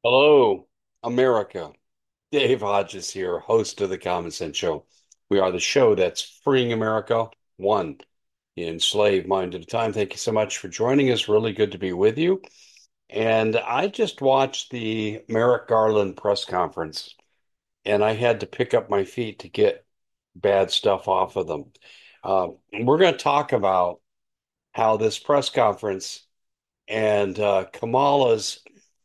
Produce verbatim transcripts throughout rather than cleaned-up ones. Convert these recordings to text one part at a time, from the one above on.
Hello, America. Dave Hodges here, host of the Common Sense Show. We are the show that's freeing America one enslaved mind at a time. Thank you so much for joining us. Really good to be with you. And I just watched the Merrick Garland press conference, and I had to pick up my feet to get bad stuff off of them. Uh, we're going to talk about how this press conference and uh, Kamala's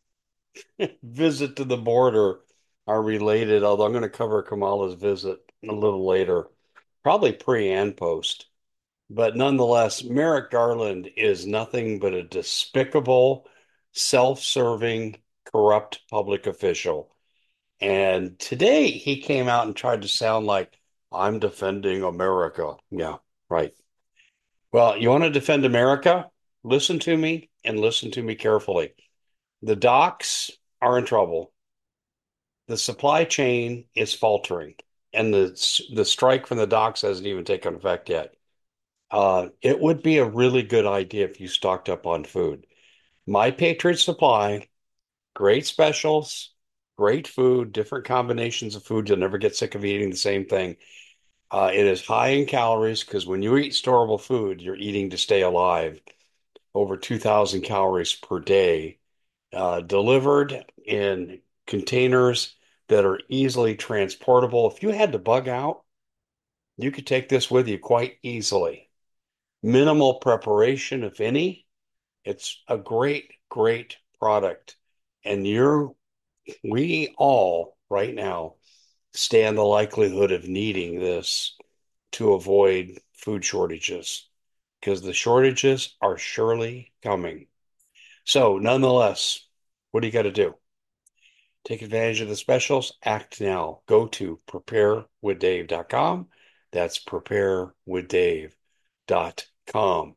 visit to the border are related, although I'm going to cover Kamala's visit a little later, probably pre and post. But nonetheless, Merrick Garland is nothing but a despicable, self-serving, corrupt public official. And today he came out and tried to sound like I'm defending America. Yeah, right. Well, you want to defend America? Listen to me and listen to me carefully. The docs are in trouble. The supply chain is faltering, and the the strike from the docks hasn't even taken effect yet. Uh, it would be a really good idea if you stocked up on food. My Patriot Supply, great specials, great food, different combinations of food. You'll never get sick of eating the same thing. Uh, it is high in calories because when you eat storable food, you're eating to stay alive. Over two thousand calories per day, uh, delivered in containers that are easily transportable. If you had to bug out, you could take this with you quite easily. Minimal preparation, if any. It's a great, great product. And you're, we all right now stand the likelihood of needing this to avoid food shortages because the shortages are surely coming. So, nonetheless, what do you got to do? Take advantage of the specials. Act now. Go to prepare with dave dot com. That's prepare with dave dot com.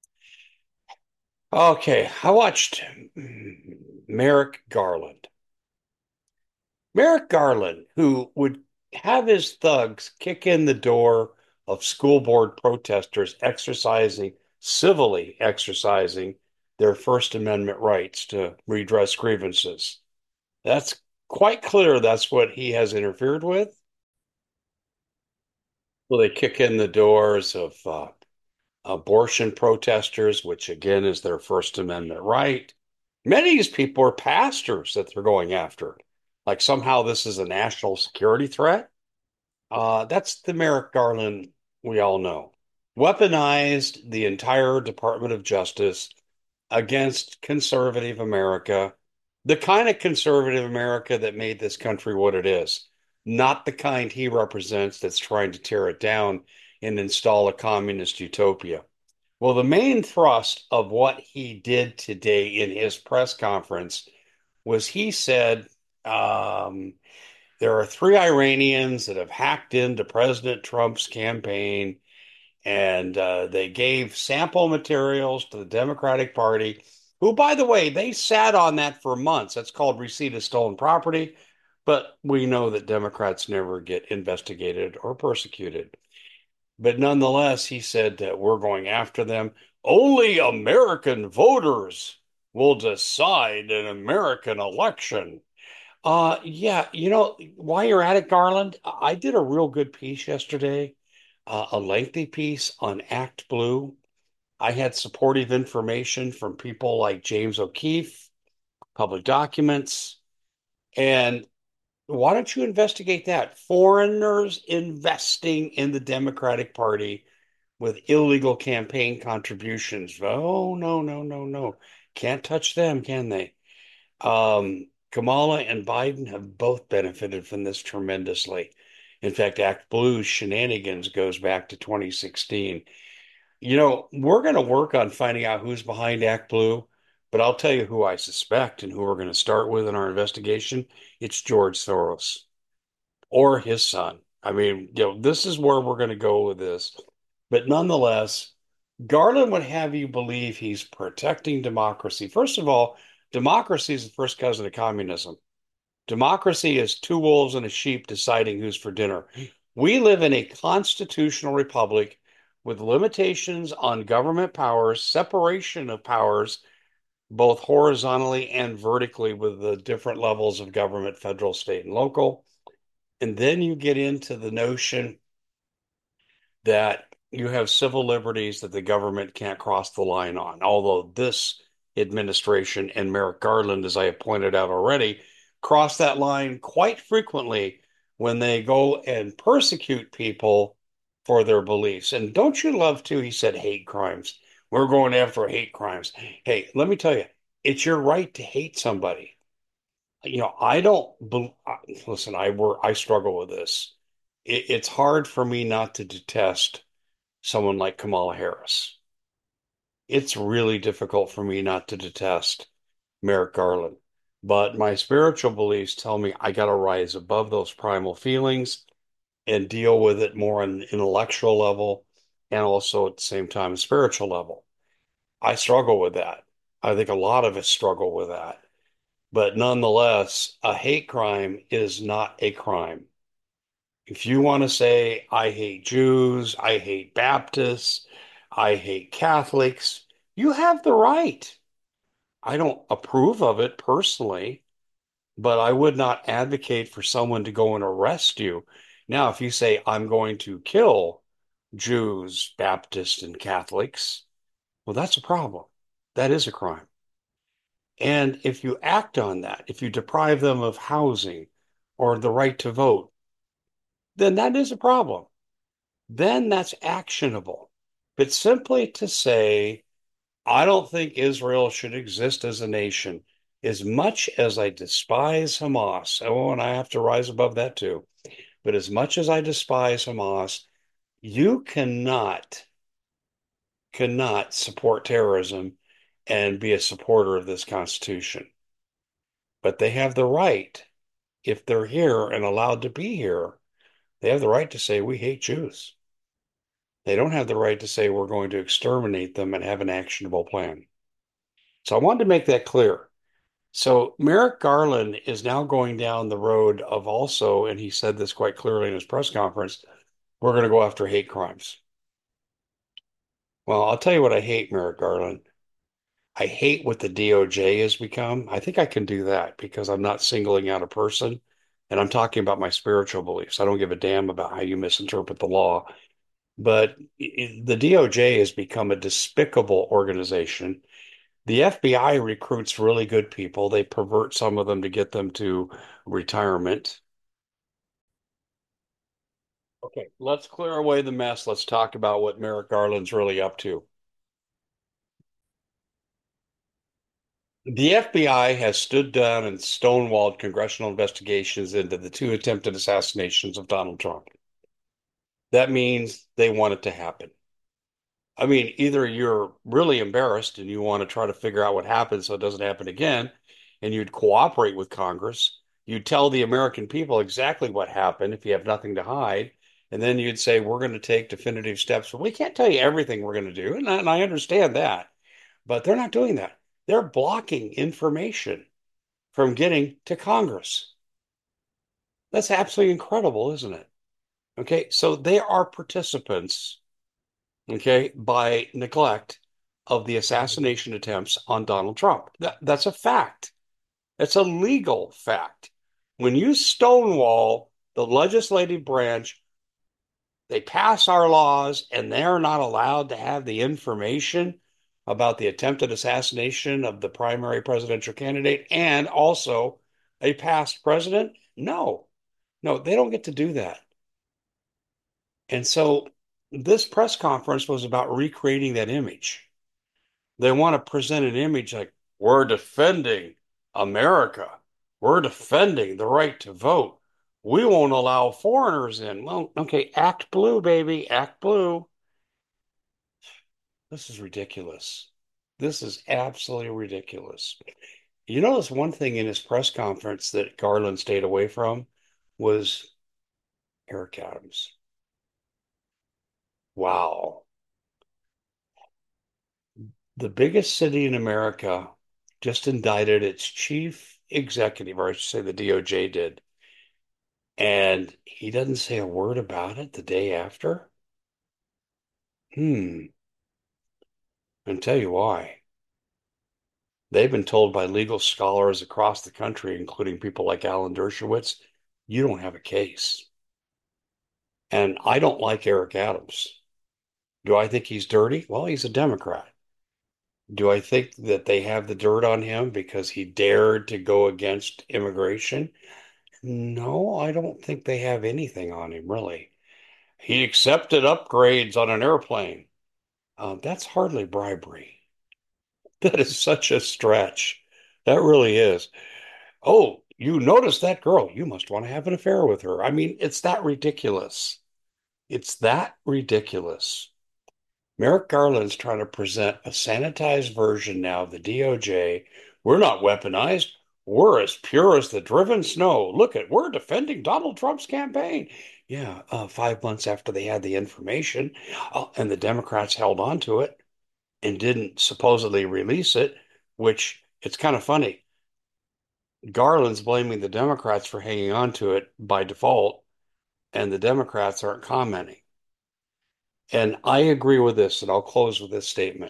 Okay, I watched Merrick Garland. Merrick Garland, who would have his thugs kick in the door of school board protesters exercising, civilly exercising their First Amendment rights to redress grievances. That's quite clear that's what he has interfered with. Well, they kick in the doors of uh, abortion protesters, which again is their First Amendment right. Many of these people are pastors that they're going after. Like somehow this is a national security threat. Uh, that's the Merrick Garland we all know. Weaponized the entire Department of Justice against conservative America, the kind of conservative America that made this country what it is, not the kind he represents that's trying to tear it down and install a communist utopia. Well, the main thrust of what he did today in his press conference was he said, um, there are three Iranians that have hacked into President Trump's campaign, and uh, they gave sample materials to the Democratic Party, who, by the way, they sat on that for months. That's called receipt of stolen property. But we know that Democrats never get investigated or persecuted. But nonetheless, he said that we're going after them. Only American voters will decide an American election. Uh, yeah, you know, while you're at it, Garland, I did a real good piece yesterday, uh, a lengthy piece on Act Blue. I had supportive information from people like James O'Keefe, Public Documents, and why don't you investigate that? Foreigners investing in the Democratic Party with illegal campaign contributions. Oh, no, no, no, no. Can't touch them, can they? Um, Kamala and Biden have both benefited from this tremendously. In fact, Act Blue's shenanigans goes back to twenty sixteen. You know, we're going to work on finding out who's behind Act Blue, but I'll tell you who I suspect and who we're going to start with in our investigation. It's George Soros or his son. I mean, you know, this is where we're going to go with this. But nonetheless, Garland would have you believe he's protecting democracy. First of all, democracy is the first cousin of communism. Democracy is two wolves and a sheep deciding who's for dinner. We live in a constitutional republic with limitations on government powers, separation of powers, both horizontally and vertically with the different levels of government, federal, state, and local. And then you get into the notion that you have civil liberties that the government can't cross the line on. Although this administration and Merrick Garland, as I have pointed out already, cross that line quite frequently when they go and persecute people for their beliefs. And don't you love to, he said, hate crimes. We're going after hate crimes. Hey, let me tell you, it's your right to hate somebody. You know, I don't listen, I work, I struggle with this. It, it's hard for me not to detest someone like Kamala Harris. It's really difficult for me not to detest Merrick Garland. But my spiritual beliefs tell me I got to rise above those primal feelings and deal with it more on an intellectual level and also at the same time a spiritual level. I struggle with that. I think a lot of us struggle with that. But nonetheless, a hate crime is not a crime. If you want to say, I hate Jews, I hate Baptists, I hate Catholics, you have the right. I don't approve of it personally, but I would not advocate for someone to go and arrest you. Now, if you say, I'm going to kill Jews, Baptists, and Catholics, well, that's a problem. That is a crime. And if you act on that, if you deprive them of housing or the right to vote, then that is a problem. Then that's actionable. But simply to say, I don't think Israel should exist as a nation, as much as I despise Hamas, oh, and I have to rise above that too, but as much as I despise Hamas, you cannot, cannot support terrorism and be a supporter of this Constitution. But they have the right, if they're here and allowed to be here, they have the right to say, we hate Jews. They don't have the right to say we're going to exterminate them and have an actionable plan. So I wanted to make that clear. So Merrick Garland is now going down the road of also, and he said this quite clearly in his press conference, we're going to go after hate crimes. Well, I'll tell you what I hate, Merrick Garland. I hate what the D O J has become. I think I can do that because I'm not singling out a person and I'm talking about my spiritual beliefs. I don't give a damn about how you misinterpret the law. But the D O J has become a despicable organization. The F B I recruits really good people. They pervert some of them to get them to retirement. Okay, let's clear away the mess. Let's talk about what Merrick Garland's really up to. The F B I has stood down and stonewalled congressional investigations into the two attempted assassinations of Donald Trump. That means they want it to happen. I mean, either you're really embarrassed and you want to try to figure out what happened so it doesn't happen again, and you'd cooperate with Congress. You'd tell the American people exactly what happened if you have nothing to hide. And then you'd say, we're going to take definitive steps. But we can't tell you everything we're going to do. And I, and I understand that. But they're not doing that. They're blocking information from getting to Congress. That's absolutely incredible, isn't it? Okay. So they are participants, okay, by neglect of the assassination attempts on Donald Trump. That, that's a fact. That's a legal fact. When you stonewall the legislative branch, they pass our laws and they're not allowed to have the information about the attempted assassination of the primary presidential candidate and also a past president. No, no, they don't get to do that. And so this press conference was about recreating that image. They want to present an image like we're defending America. We're defending the right to vote. We won't allow foreigners in. Well, okay, act blue, baby, act blue. This is ridiculous. This is absolutely ridiculous. You notice one thing in his press conference that Garland stayed away from was Eric Adams. Wow. The biggest city in America just indicted its chief executive, or I should say the D O J did, and he doesn't say a word about it the day after. Hmm. And tell you why. They've been told by legal scholars across the country, including people like Alan Dershowitz, you don't have a case. And I don't like Eric Adams. Do I think he's dirty? Well, he's a Democrat. Do I think that they have the dirt on him because he dared to go against immigration? No, I don't think they have anything on him, really. He accepted upgrades on an airplane. Uh, that's hardly bribery. That is such a stretch. That really is. Oh, you noticed that girl. You must want to have an affair with her. I mean, it's that ridiculous. It's that ridiculous. Merrick Garland's trying to present a sanitized version now of the D O J. We're not weaponized. We're as pure as the driven snow. Look at, we're defending Donald Trump's campaign. Yeah, uh, five months after they had the information, oh, and the Democrats held on to it and didn't supposedly release it, which it's kind of funny. Garland's blaming the Democrats for hanging on to it by default, and the Democrats aren't commenting. And I agree with this, and I'll close with this statement.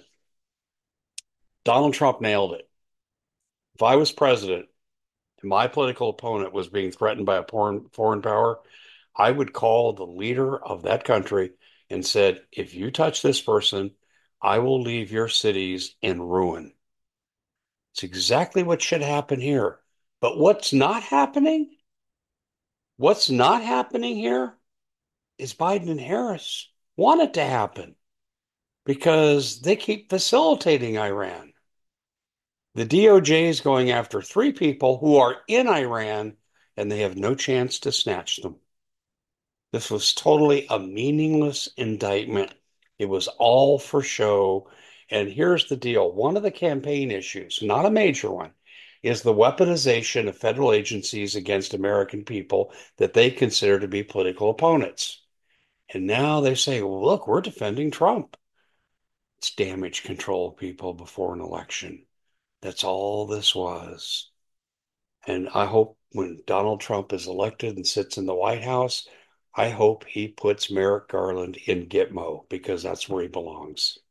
Donald Trump nailed it. If I was president and my political opponent was being threatened by a foreign, foreign power, I would call the leader of that country and said, if you touch this person, I will leave your cities in ruin. It's exactly what should happen here. But what's not happening? What's not happening here is Biden and Harris want it to happen because they keep facilitating Iran. The D O J is going after three people who are in Iran and they have no chance to snatch them. This was totally a meaningless indictment. It was all for show. And here's the deal. One of the campaign issues, not a major one, is the weaponization of federal agencies against American people that they consider to be political opponents. And now they say, well, look, we're defending Trump. It's damage control of people before an election. That's all this was. And I hope when Donald Trump is elected and sits in the White House, I hope he puts Merrick Garland in Gitmo because that's where he belongs.